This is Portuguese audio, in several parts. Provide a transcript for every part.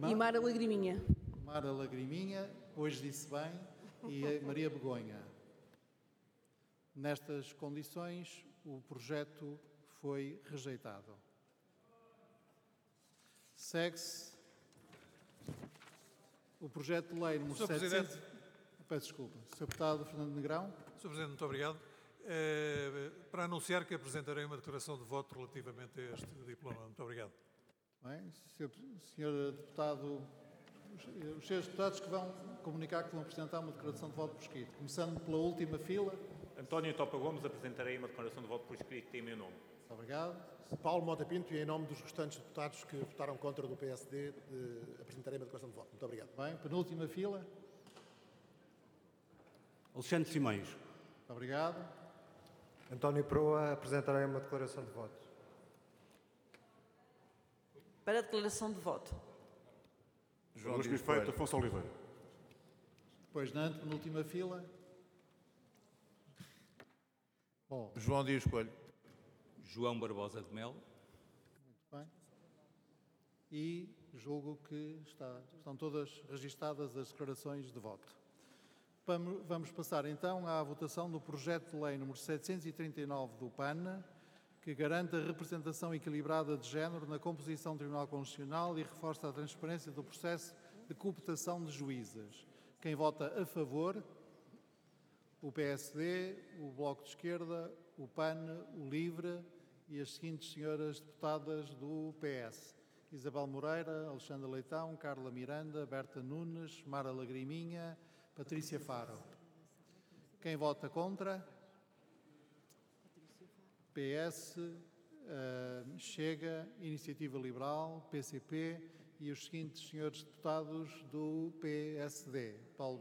E Mara Lagriminha. Mara Lagriminha, hoje disse bem, e a Maria Begonha. Nestas condições, o projeto foi rejeitado. Segue-se o projeto de lei número 700... Peço desculpa. Sr. Deputado Fernando Negrão. Sr. Presidente, muito obrigado. Para anunciar que apresentarei uma declaração de voto relativamente a este diploma. Muito obrigado. Bem, Sr. Deputado, os senhores deputados que vão comunicar que vão apresentar uma declaração de voto por escrito. Começando pela última fila. António Topa Gomes, apresentarei uma declaração de voto por escrito em meu nome. Muito obrigado. Paulo Mota Pinto, e em nome dos restantes deputados que votaram contra do PSD, apresentarei uma declaração de voto. Muito obrigado. Bem, penúltima fila. Alexandre Simões. Muito obrigado. António Proa, apresentarei uma declaração de voto. Para a declaração de voto. João Luís Feito, Afonso Oliveira. Depois, na antepenúltima fila. Bom, João Dias Coelho. João Barbosa de Melo. muito bem. E julgo que estão todas registadas as declarações de voto. Vamos passar então à votação do projeto de lei número 739 do PAN, que garante a representação equilibrada de género na composição do Tribunal Constitucional e reforça a transparência do processo de cooptação de juízes. Quem vota a favor? O PSD, o Bloco de Esquerda, o PAN, o LIVRE e as seguintes senhoras deputadas do PS. Isabel Moreira, Alexandre Leitão, Carla Miranda, Berta Nunes, Mara Lagriminha, Patrícia Faro. Quem vota contra? PS, Chega, Iniciativa Liberal, PCP e os seguintes senhores deputados do PSD. Paulo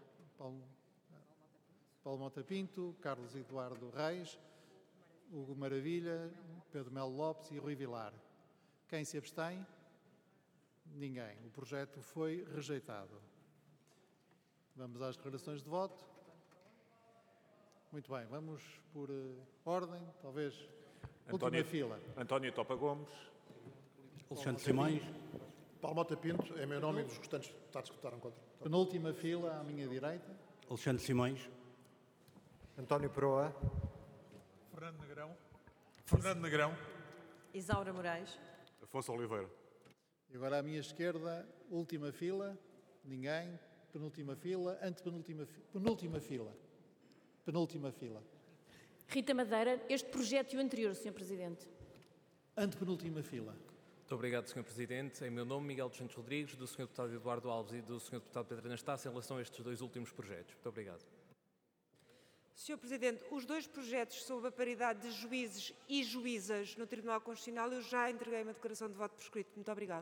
Mota Pinto, Carlos Eduardo Reis, Hugo Maravilha, Pedro Melo Lopes e Rui Vilar. Quem se abstém? Ninguém. O projeto foi rejeitado. Vamos às declarações de voto. Muito bem, vamos por ordem, talvez última fila. António Topa Gomes. Alexandre Simões. Paulo Mota Pinto, em meu nome e dos restantes deputados que votaram contra. Penúltima fila à minha direita. Alexandre Simões. António Proa. Fernando Negrão. Fernando Negrão. Isaura Moraes. Afonso Oliveira. E agora à minha esquerda, última fila. Ninguém. Penúltima fila. Antepenúltima fila. Penúltima fila. Penúltima fila. Rita Madeira, este projeto e o anterior, Sr. Presidente. Antepenúltima fila. Muito obrigado, Sr. Presidente. Em meu nome, Miguel dos Santos Rodrigues, do Sr. Deputado Eduardo Alves e do Sr. Deputado Pedro Anastácio, em relação a estes dois últimos projetos. Muito obrigado. Sr. Presidente, os dois projetos sobre a paridade de juízes e juízas no Tribunal Constitucional, eu já entreguei uma declaração de voto por escrito. Muito obrigado.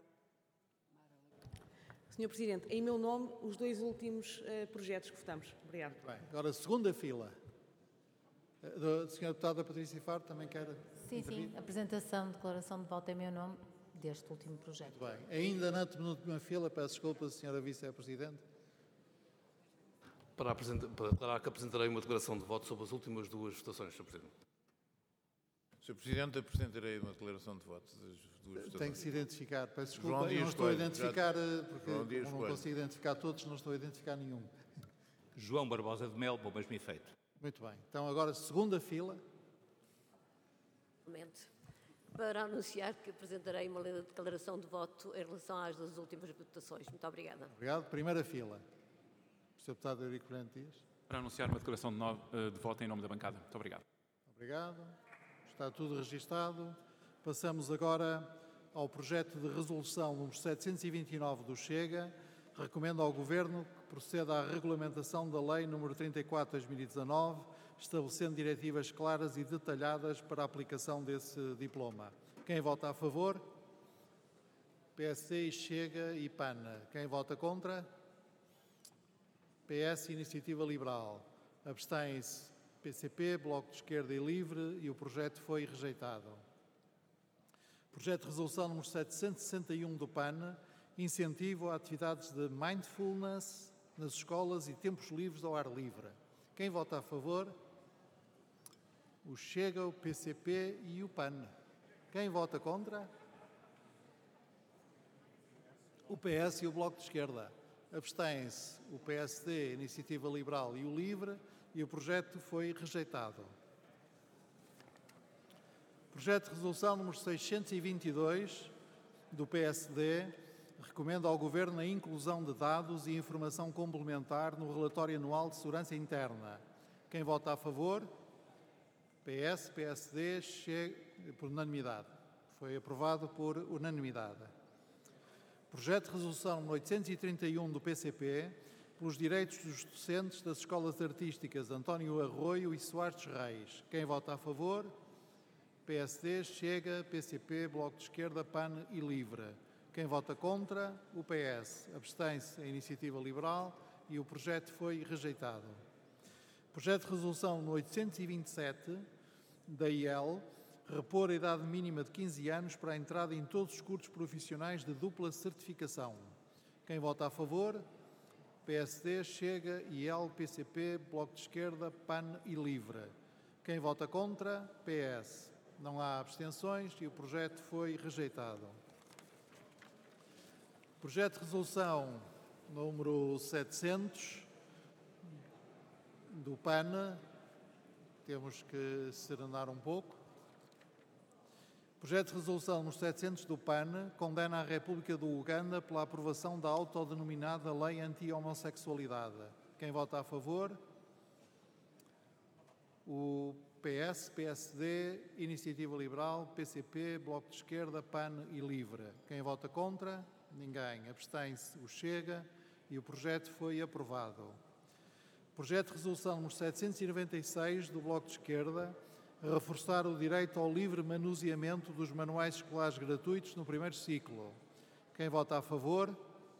Sr. Presidente, em meu nome, os dois últimos projetos que votamos. Obrigado. Bem, agora segunda fila. A senhora deputada Patrícia Faro também quer intervir? Sim. Apresentação, declaração de voto em meu nome deste último projeto. Muito bem. Ainda na penúltima fila, peço desculpa, senhora Vice-Presidente. Para declarar que apresentarei uma declaração de voto sobre as últimas duas votações, Sr. Presidente. Sr. Presidente, apresentarei uma declaração de voto das duas votações. Tem que se identificar. Peço desculpa, João Dias não estou a Coelho, identificar, porque João Dias como não Coelho. consigo identificar todos, não estou a identificar nenhum. João Barbosa de Melo, bom mesmo efeito. Muito bem. Então agora segunda fila. Para anunciar que apresentarei uma declaração de voto em relação às duas últimas votações. Muito obrigada. Obrigado. Primeira fila. O Sr. Deputado Eurico Brilhante Dias. Para anunciar uma declaração de voto em nome da bancada. Muito obrigado. Obrigado. Está tudo registado. Passamos agora ao projeto de resolução número 729 do Chega. Recomendo ao Governo que proceda à regulamentação da Lei número 34/2019, estabelecendo diretivas claras e detalhadas para a aplicação desse diploma. Quem vota a favor? PSD, Chega e PAN. Quem vota contra? PS, Iniciativa Liberal. Abstém-se PCP, Bloco de Esquerda e Livre e o projeto foi rejeitado. Projeto de resolução número 761 do PAN, incentivo a atividades de mindfulness nas escolas e tempos livres ao ar livre. Quem vota a favor? O Chega, o PCP e o PAN. Quem vota contra? o PS e o Bloco de Esquerda. Abstém-se o PSD, a Iniciativa Liberal e o LIVRE, e o projeto foi rejeitado. Projeto de resolução número 622 do PSD recomenda ao Governo a inclusão de dados e informação complementar no relatório anual de segurança interna. Quem vota a favor? PS, PSD, Chega, por unanimidade. Foi aprovado por unanimidade. Projeto de resolução número 831 do PCP pelos direitos dos docentes das escolas artísticas António Arroio e Soares Reis. Quem vota a favor? PSD, Chega, PCP, Bloco de Esquerda, PAN e LIVRE. Quem vota contra? O PS. Abstém-se a Iniciativa Liberal e o projeto foi rejeitado. Projeto de resolução no 827 da IEL, repor a idade mínima de 15 anos para a entrada em todos os cursos profissionais de dupla certificação. Quem vota a favor? PSD, Chega, IEL, PCP, Bloco de Esquerda, PAN e LIVRE. Quem vota contra? PS. Não há abstenções e o projeto foi rejeitado. Projeto de resolução número 700 do PAN. Temos que serenar um pouco. Projeto de resolução número 700 do PAN condena a República do Uganda pela aprovação da autodenominada Lei Anti-Homossexualidade. Quem vota a favor? O PS, PSD, Iniciativa Liberal, PCP, Bloco de Esquerda, PAN e LIVRE. Quem vota contra? Ninguém. Abstém-se o Chega e o projeto foi aprovado. Projeto de resolução número 796 do Bloco de Esquerda a reforçar o direito ao livre manuseamento dos manuais escolares gratuitos no primeiro ciclo. Quem vota a favor?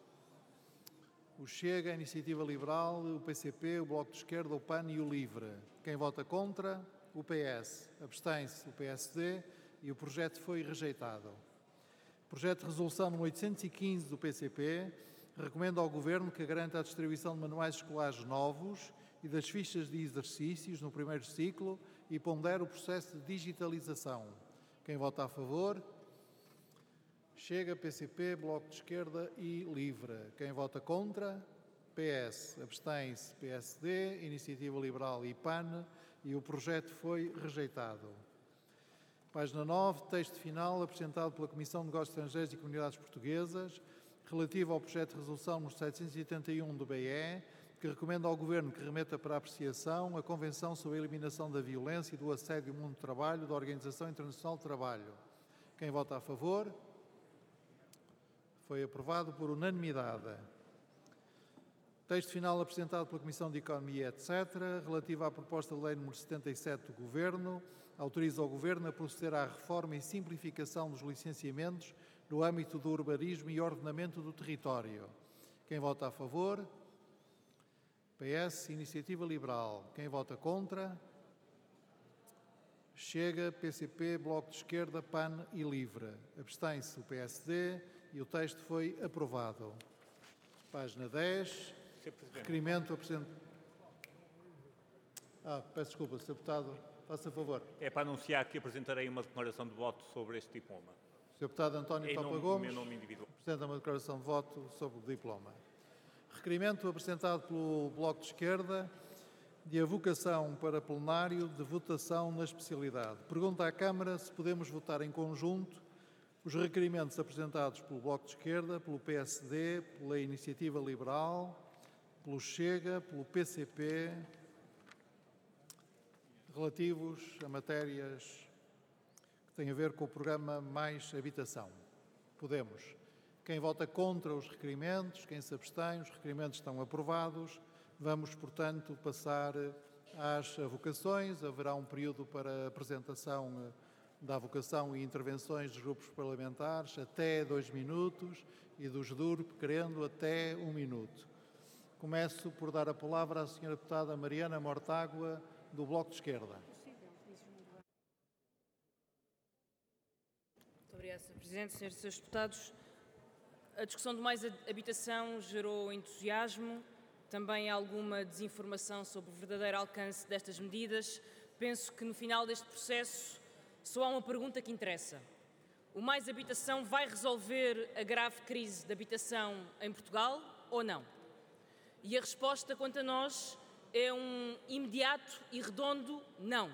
O Chega, a Iniciativa Liberal, o PCP, o Bloco de Esquerda, o PAN e o LIVRE. Quem vota contra? O PS. Abstém-se o PSD e o projeto foi rejeitado. Projeto de resolução número 815 do PCP recomenda ao Governo que garanta a distribuição de manuais escolares novos e das fichas de exercícios no primeiro ciclo e pondera o processo de digitalização. Quem vota a favor? Chega, PCP, Bloco de Esquerda e LIVRE. Quem vota contra? PS. Abstém-se PSD, Iniciativa Liberal e PAN e o projeto foi rejeitado. Página 9, texto final apresentado pela Comissão de Negócios Estrangeiros e Comunidades Portuguesas, relativo ao projeto de resolução número 781 do BE, que recomenda ao Governo que remeta para apreciação a Convenção sobre a Eliminação da Violência e do Assédio no Mundo do Trabalho da Organização Internacional do Trabalho. Quem vota a favor? Foi aprovado por unanimidade. Texto final apresentado pela Comissão de Economia, etc., relativo à proposta de lei número 77 do Governo, autoriza o Governo a proceder à reforma e simplificação dos licenciamentos no âmbito do urbanismo e ordenamento do território. Quem vota a favor? PS, Iniciativa Liberal. Quem vota contra? Chega, PCP, Bloco de Esquerda, PAN e LIVRE. Abstém-se o PSD e o texto foi aprovado. Página 10. Requerimento apresentado. Peço desculpa, Sr. Deputado, faça favor. É para anunciar que apresentarei uma declaração de voto sobre este diploma. Sr. Deputado António Topa Gomes, meu nome individual. apresenta uma declaração de voto sobre o diploma. Requerimento apresentado pelo Bloco de Esquerda de avocação para plenário de votação na especialidade. Pergunta à Câmara se podemos votar em conjunto os requerimentos apresentados pelo Bloco de Esquerda, pelo PSD, pela Iniciativa Liberal, pelo Chega, pelo PCP, relativos a matérias que têm a ver com o programa Mais Habitação. Podemos. Quem vota contra os requerimentos, quem se abstém, os requerimentos estão aprovados. Vamos, portanto, passar às avocações. Haverá um período para apresentação da avocação e intervenções dos grupos parlamentares, até 2 minutos, e dos DURP, querendo, até 1 minuto. Começo por dar a palavra à Sra. Deputada Mariana Mortágua, do Bloco de Esquerda. Muito obrigada, Sr. Presidente. Senhoras e Srs. Deputados, a discussão de mais habitação gerou entusiasmo, também alguma desinformação sobre o verdadeiro alcance destas medidas. Penso que no final deste processo só há uma pergunta que interessa. O Mais Habitação vai resolver a grave crise de habitação em Portugal ou não? E a resposta, quanto a nós, é um imediato e redondo não.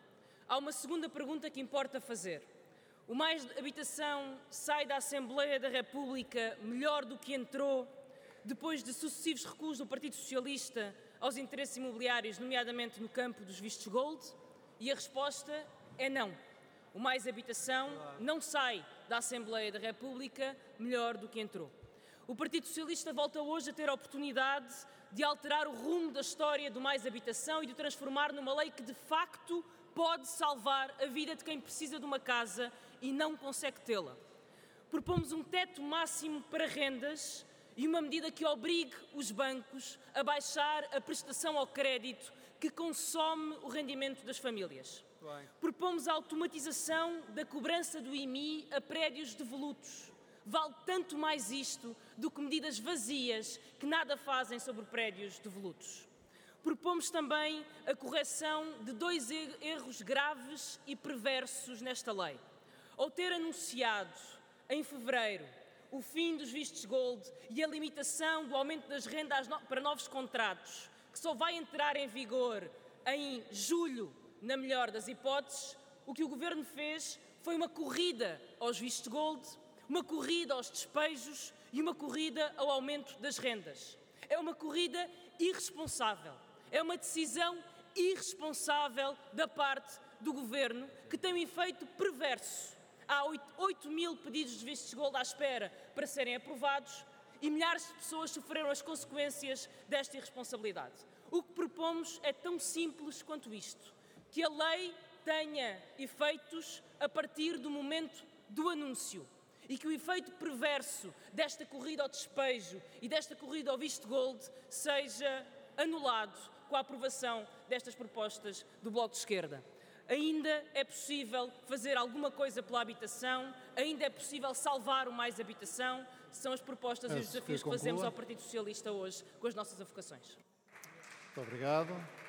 Há uma segunda pergunta que importa fazer. O Mais Habitação sai da Assembleia da República melhor do que entrou, depois de sucessivos recuos do Partido Socialista aos interesses imobiliários, nomeadamente no campo dos vistos gold? E a resposta é não. O Mais Habitação não sai da Assembleia da República melhor do que entrou. O Partido Socialista volta hoje a ter a oportunidade de alterar o rumo da história do Mais Habitação e de o transformar numa lei que, de facto, pode salvar a vida de quem precisa de uma casa e não consegue tê-la. Propomos um teto máximo para rendas e uma medida que obrigue os bancos a baixar a prestação ao crédito que consome o rendimento das famílias. Propomos a automatização da cobrança do IMI a prédios devolutos. Vale tanto mais isto do que medidas vazias que nada fazem sobre prédios devolutos. Propomos também a correção de 2 erros graves e perversos nesta lei. Ao ter anunciado, em fevereiro, o fim dos vistos gold e a limitação do aumento das rendas para novos contratos, que só vai entrar em vigor em julho, na melhor das hipóteses, o que o Governo fez foi uma corrida aos vistos gold, uma corrida aos despejos e uma corrida ao aumento das rendas. É uma corrida irresponsável. É uma decisão irresponsável da parte do Governo que tem um efeito perverso. Há 8 mil pedidos de vistos gold à espera para serem aprovados e milhares de pessoas sofreram as consequências desta irresponsabilidade. O que propomos é tão simples quanto isto: que a lei tenha efeitos a partir do momento do anúncio e que o efeito perverso desta corrida ao despejo e desta corrida ao visto gold seja anulado com a aprovação destas propostas do Bloco de Esquerda. Ainda é possível fazer alguma coisa pela habitação, ainda é possível salvar o Mais Habitação. São as propostas e os desafios que fazemos ao Partido Socialista hoje com as nossas avocações. Muito obrigado.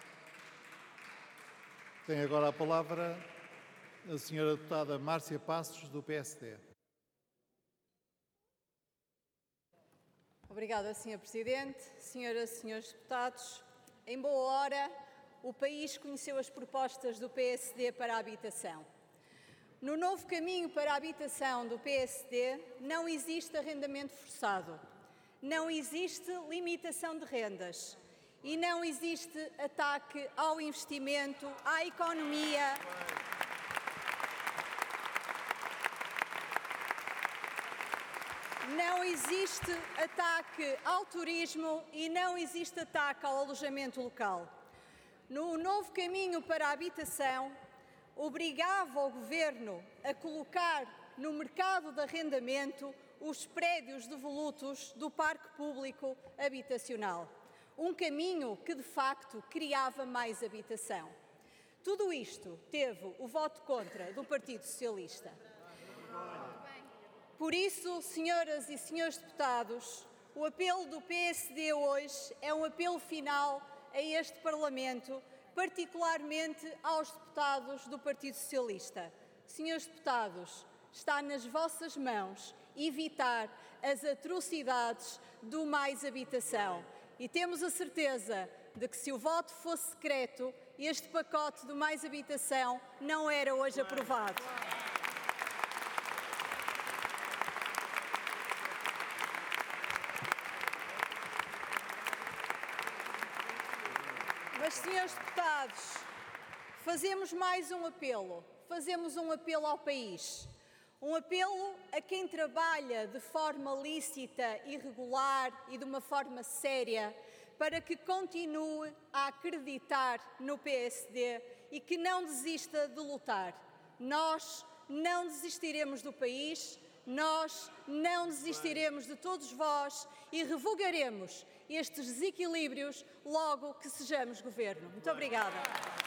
Tem agora a palavra a senhora deputada Márcia Passos, do PSD. Obrigada, Sr. Presidente. Senhoras e senhores deputados, em boa hora, o país conheceu as propostas do PSD para a habitação. No novo caminho para a habitação do PSD, não existe arrendamento forçado, não existe limitação de rendas e não existe ataque ao investimento, à economia. Não existe ataque ao turismo e não existe ataque ao alojamento local. No novo caminho para a habitação, obrigava o Governo a colocar no mercado de arrendamento os prédios devolutos do parque público habitacional. Um caminho que, de facto, criava mais habitação. Tudo isto teve o voto contra do Partido Socialista. Por isso, senhoras e senhores deputados, o apelo do PSD hoje é um apelo final a este Parlamento, particularmente aos deputados do Partido Socialista. Senhores deputados, está nas vossas mãos evitar as atrocidades do Mais Habitação. E temos a certeza de que, se o voto fosse secreto, este pacote do Mais Habitação não era hoje aprovado. Mas, senhores deputados, fazemos mais um apelo. Fazemos um apelo ao país. Um apelo a quem trabalha de forma lícita, irregular e de uma forma séria para que continue a acreditar no PSD e que não desista de lutar. Nós não desistiremos do país, nós não desistiremos de todos vós e revogaremos estes desequilíbrios logo que sejamos governo. Muito obrigada.